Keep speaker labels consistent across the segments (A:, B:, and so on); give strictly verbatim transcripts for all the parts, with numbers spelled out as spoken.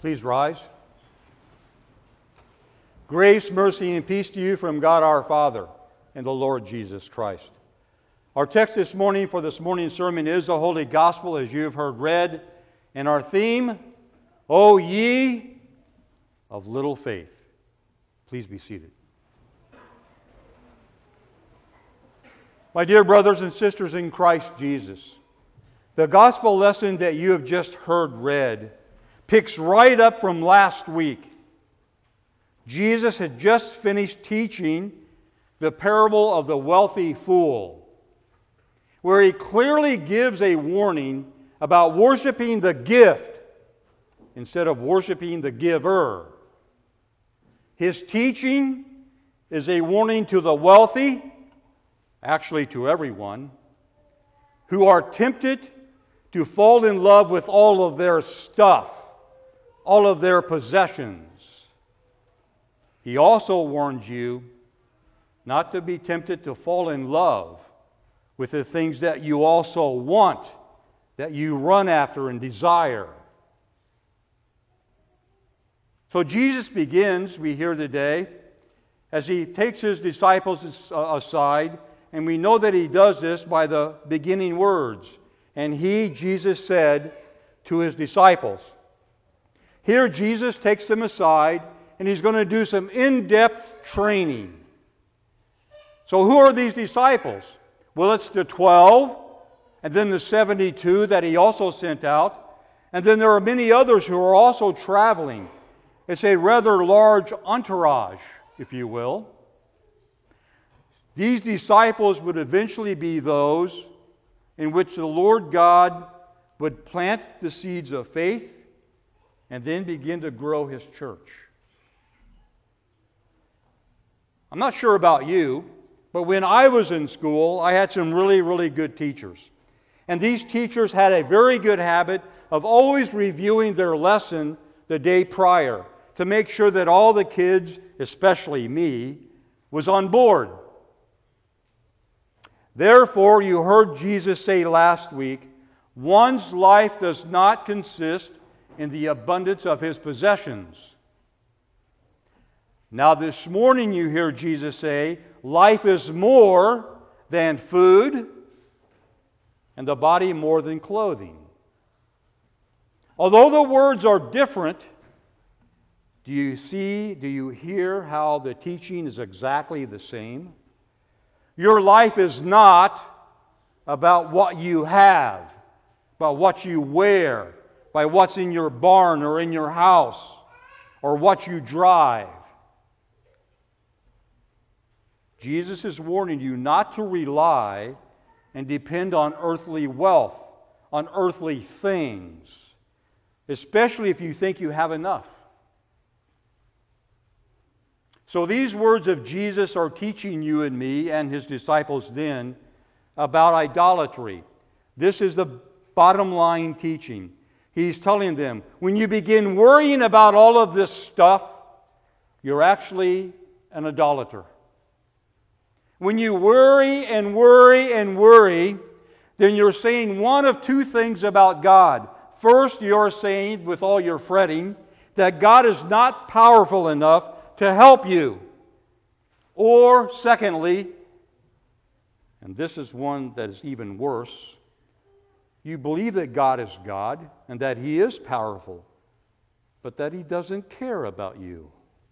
A: Please rise. Grace, mercy, and peace to you from God our Father and the Lord Jesus Christ. Our text this morning for this morning's sermon is the Holy Gospel, as you have heard read, and our theme, O ye of little faith. Please be seated. My dear brothers and sisters in Christ Jesus, the gospel lesson that you have just heard read picks right up from last week. Jesus had just finished teaching the parable of the wealthy fool, where he clearly gives a warning about worshiping the gift instead of worshiping the giver. His teaching is a warning to the wealthy, actually to everyone, who are tempted to fall in love with all of their stuff, all of their possessions. He also warns you not to be tempted to fall in love with the things that you also want, that you run after and desire. So Jesus begins, we hear today, as he takes his disciples aside, and we know that he does this by the beginning words. And he, Jesus, said to his disciples. Here Jesus takes them aside, and he's going to do some in-depth training. So who are these disciples? Well, it's the twelve, and then the seventy-two that he also sent out, and then there are many others who are also traveling. It's a rather large entourage, if you will. These disciples would eventually be those in which the Lord God would plant the seeds of faith and then begin to grow his church. I'm not sure about you, but when I was in school, I had some really, really good teachers. And these teachers had a very good habit of always reviewing their lesson the day prior to make sure that all the kids, especially me, was on board. Therefore, you heard Jesus say last week, one's life does not consist in the abundance of his possessions. Now this morning you hear Jesus say, life is more than food, and the body more than clothing. Although the words are different, do you see, do you hear how the teaching is exactly the same? Your life is not about what you have, about what you wear, by what's in your barn or in your house, or what you drive. Jesus is warning you not to rely and depend on earthly wealth, on earthly things, especially if you think you have enough. So these words of Jesus are teaching you and me and his disciples then about idolatry. This is the bottom line teaching. He's telling them, when you begin worrying about all of this stuff, you're actually an idolater. When you worry and worry and worry, then you're saying one of two things about God. First, you're saying, with all your fretting, that God is not powerful enough to help you. Or, secondly, and this is one that is even worse, you believe that God is God and that he is powerful, but that he doesn't care about you.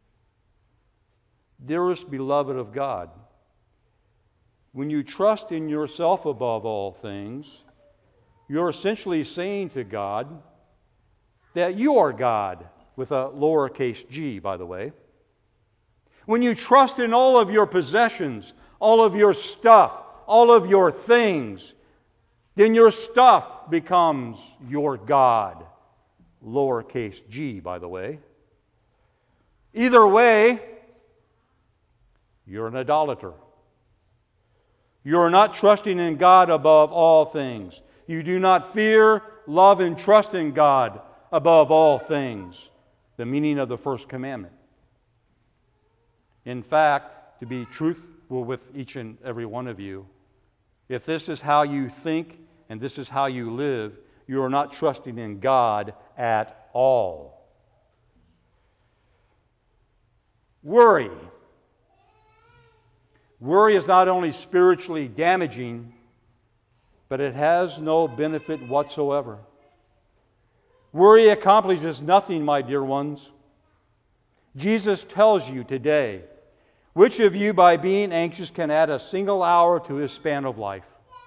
A: Dearest beloved of God, when you trust in yourself above all things, you're essentially saying to God that you are God, with a lowercase g, by the way. When you trust in all of your possessions, all of your stuff, all of your things, then your stuff becomes your God. Lowercase g, by the way. Either way, you're an idolater. You're not trusting in God above all things. You do not fear, love, and trust in God above all things. The meaning of the first commandment. In fact, to be truthful with each and every one of you, if this is how you think and this is how you live, you are not trusting in God at all. Worry. Worry is not only spiritually damaging, but it has no benefit whatsoever. Worry accomplishes nothing, my dear ones. Jesus tells you today, which of you by being anxious can add a single hour to his span of life?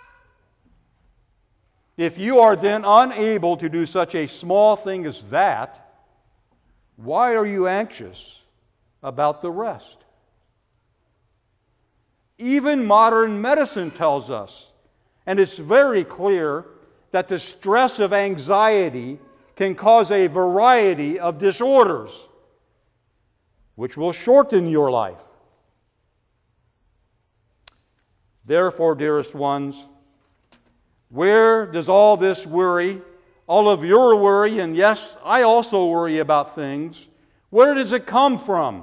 A: If you are then unable to do such a small thing as that, why are you anxious about the rest? Even modern medicine tells us, and it's very clear, that the stress of anxiety can cause a variety of disorders, which will shorten your life. Therefore, dearest ones, where does all this worry, all of your worry, and yes, I also worry about things, where does it come from?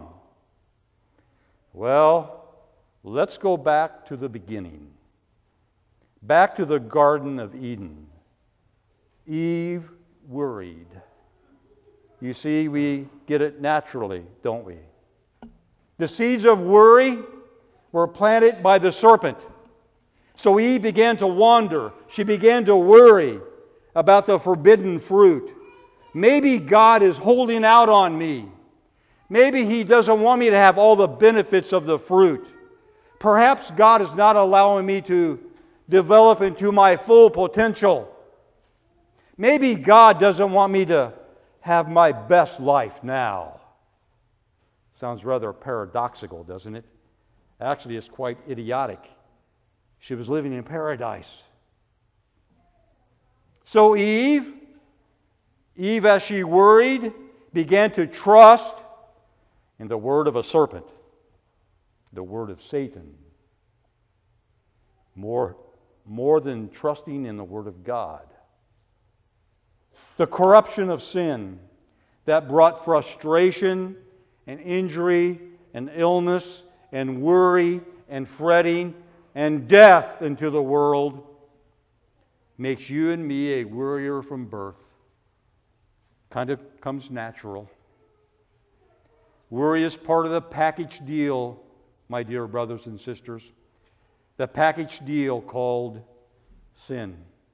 A: Well, let's go back to the beginning. Back to the Garden of Eden. Eve worried. You see, we get it naturally, don't we? The seeds of worry were planted by the serpent. So Eve began to wander. She began to worry about the forbidden fruit. Maybe God is holding out on me. Maybe He doesn't want me to have all the benefits of the fruit. Perhaps God is not allowing me to develop into my full potential. Maybe God doesn't want me to have my best life now. Sounds rather paradoxical, doesn't it? Actually, it's quite idiotic. She was living in paradise. So Eve, Eve as she worried, began to trust in the word of a serpent, the word of Satan, more, more than trusting in the word of God. The corruption of sin that brought frustration and injury and illness and worry and fretting and death into the world makes you and me a worrier from birth. Kind of comes natural. Worry is part of the package deal, my dear brothers and sisters. The package deal called sin.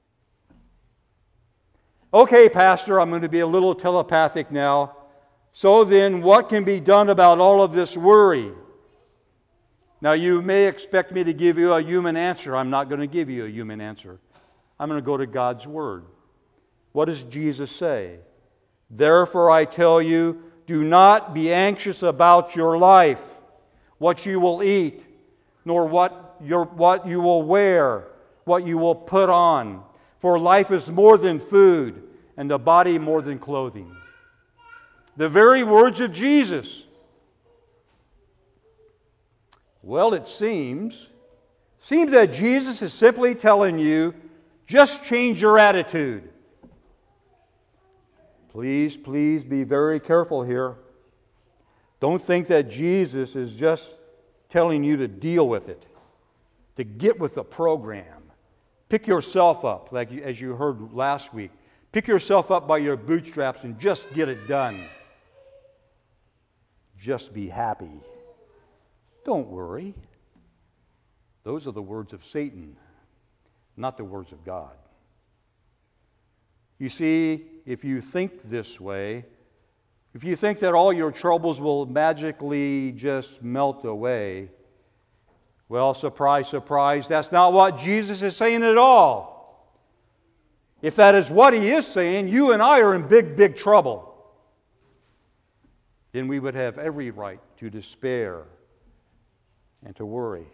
A: Okay, Pastor, I'm going to be a little telepathic now. So then, what can be done about all of this worry? Now, you may expect me to give you a human answer. I'm not going to give you a human answer. I'm going to go to God's Word. What does Jesus say? Therefore, I tell you, do not be anxious about your life, what you will eat, nor what, your, what you will wear, what you will put on. For life is more than food, and the body more than clothing. The very words of Jesus. Well, it seems, seems that Jesus is simply telling you, just change your attitude. Please, please be very careful here. Don't think that Jesus is just telling you to deal with it, to get with the program. Pick yourself up, like you, as you heard last week. Pick yourself up by your bootstraps and just get it done. Just be happy. Don't worry. Those are the words of Satan, not the words of God. You see, if you think this way, if you think that all your troubles will magically just melt away, well, surprise, surprise, that's not what Jesus is saying at all. If that is what He is saying, you and I are in big, big trouble. Then we would have every right to despair and to worry.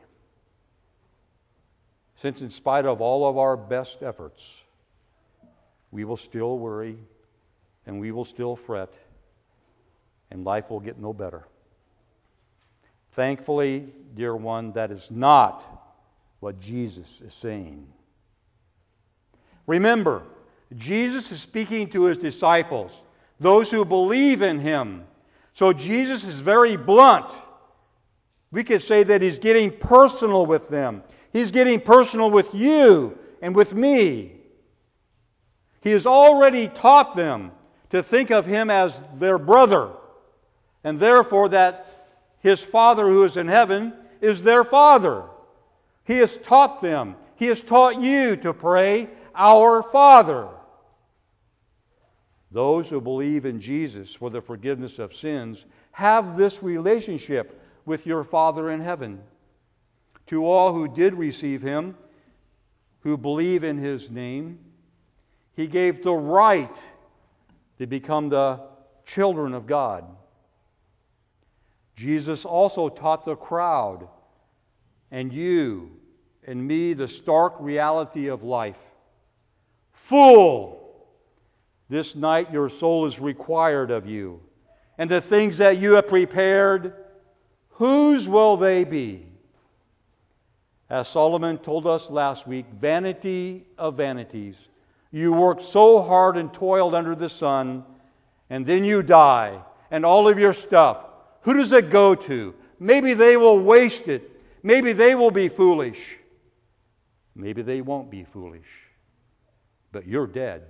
A: Since in spite of all of our best efforts, we will still worry and we will still fret, and life will get no better. Thankfully, dear one, that is not what Jesus is saying. Remember, Jesus is speaking to His disciples, those who believe in Him. So Jesus is very blunt. We could say that He's getting personal with them. He's getting personal with you and with me. He has already taught them to think of Him as their brother, and therefore that His Father who is in heaven is their Father. He has taught them. He has taught you to pray, Our Father. Those who believe in Jesus for the forgiveness of sins have this relationship with your Father in heaven. To all who did receive Him, who believe in His name, He gave the right to become the children of God. Jesus also taught the crowd and you and me the stark reality of life. Fool! This night your soul is required of you, and the things that you have prepared, whose will they be? As Solomon told us last week, vanity of vanities. You worked so hard and toiled under the sun, and then you die, and all of your stuff, who does it go to? Maybe they will waste it. Maybe they will be foolish. Maybe they won't be foolish. But you're dead.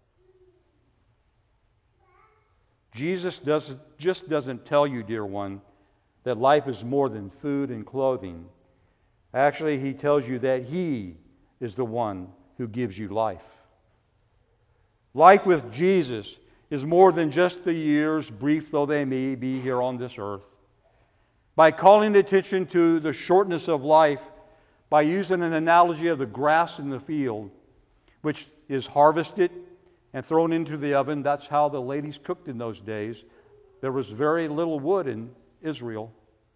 A: Jesus doesn't, just doesn't tell you, dear one, that life is more than food and clothing. Actually, He tells you that He is the one who gives you life. Life with Jesus is more than just the years, brief though they may be here on this earth. By calling attention to the shortness of life, by using an analogy of the grass in the field, which is harvested and thrown into the oven. That's how the ladies cooked in those days. There was very little wood in Israel.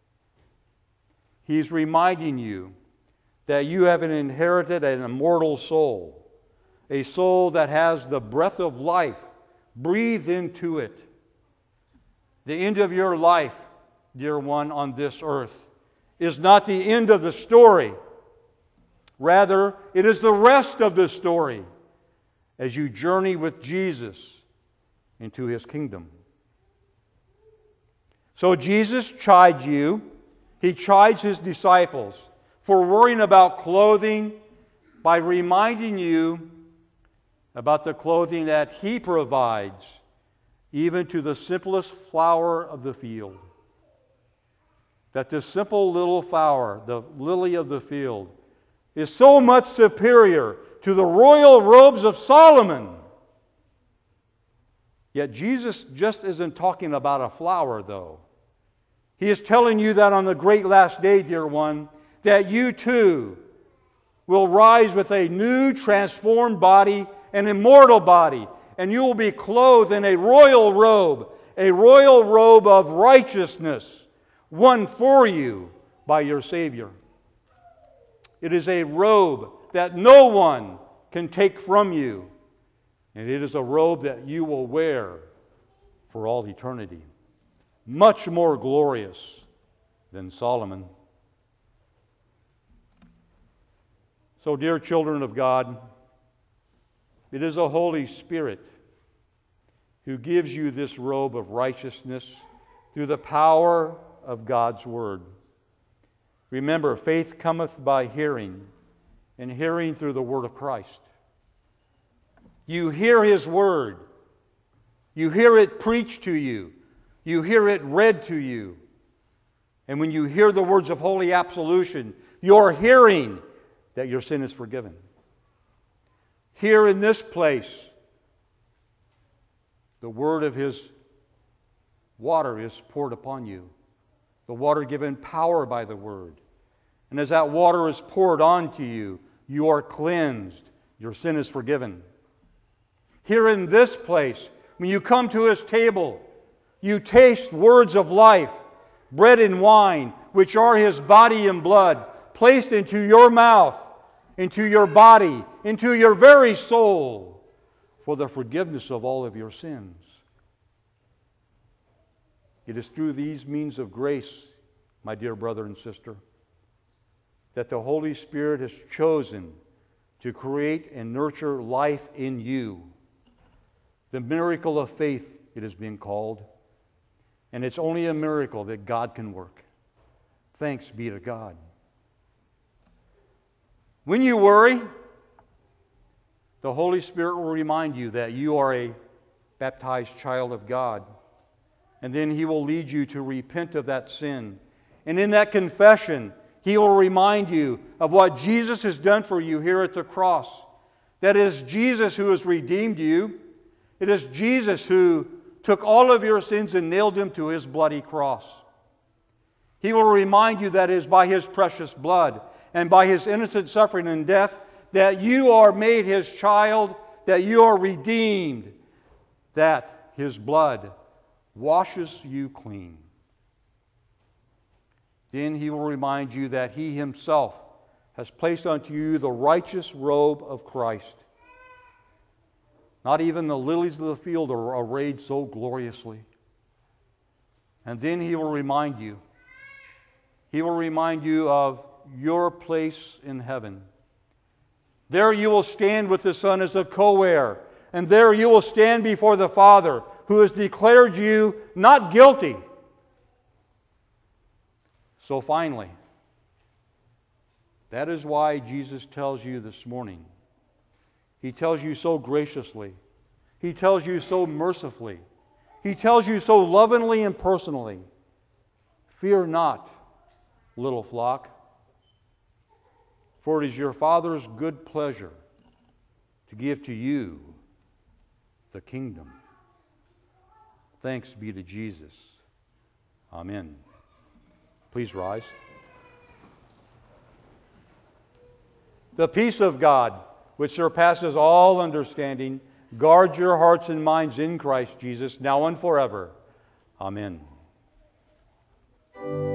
A: He's reminding you that you have inherited an immortal soul, a soul that has the breath of life breathed into it. The end of your life, dear one, on this earth is not the end of the story. Rather, it is the rest of the story as you journey with Jesus into His kingdom. So Jesus chides you. He chides His disciples for worrying about clothing by reminding you about the clothing that He provides, even to the simplest flower of the field. That this simple little flower, the lily of the field, is so much superior to the royal robes of Solomon. Yet Jesus just isn't talking about a flower, though. He is telling you that on the great last day, dear one, that you too will rise with a new transformed body, an immortal body, and you will be clothed in a royal robe, a royal robe of righteousness, won for you by your Savior. It is a robe that no one can take from you, and it is a robe that you will wear for all eternity. Much more glorious than Solomon. So, dear children of God, it is the Holy Spirit who gives you this robe of righteousness through the power of God's Word. Remember, faith cometh by hearing, and hearing through the Word of Christ. You hear His Word. You hear it preached to you. You hear it read to you. And when you hear the words of holy absolution, you're hearing that your sin is forgiven. Here in this place, the word of His water is poured upon you. The water given power by the Word. And as that water is poured onto you, you are cleansed. Your sin is forgiven. Here in this place, when you come to His table, you taste words of life, bread and wine, which are His body and blood, placed into your mouth, into your body, into your very soul, for the forgiveness of all of your sins. It is through these means of grace, my dear brother and sister, that the Holy Spirit has chosen to create and nurture life in you. The miracle of faith, it is being called. And it's only a miracle that God can work. Thanks be to God. When you worry, the Holy Spirit will remind you that you are a baptized child of God. And then He will lead you to repent of that sin And in that confession, He will remind you of what Jesus has done for you here at the cross. That it is Jesus who has redeemed you. It is Jesus who took all of your sins and nailed them to His bloody cross. He will remind you that it is by His precious blood and by His innocent suffering and death that you are made His child, that you are redeemed, that His blood washes you clean. Then He will remind you that He Himself has placed unto you the righteous robe of Christ. Not even the lilies of the field are arrayed so gloriously. And then He will remind you, He will remind you of your place in heaven. There you will stand with the Son as a co-heir, and there you will stand before the Father, who has declared you not guilty. So finally, that is why Jesus tells you this morning, He tells you so graciously, He tells you so mercifully, He tells you so lovingly and personally, fear not, little flock, for it is your Father's good pleasure to give to you the kingdom. Thanks be to Jesus. Amen. Please rise. The peace of God, which surpasses all understanding, guard your hearts and minds in Christ Jesus, now and forever. Amen.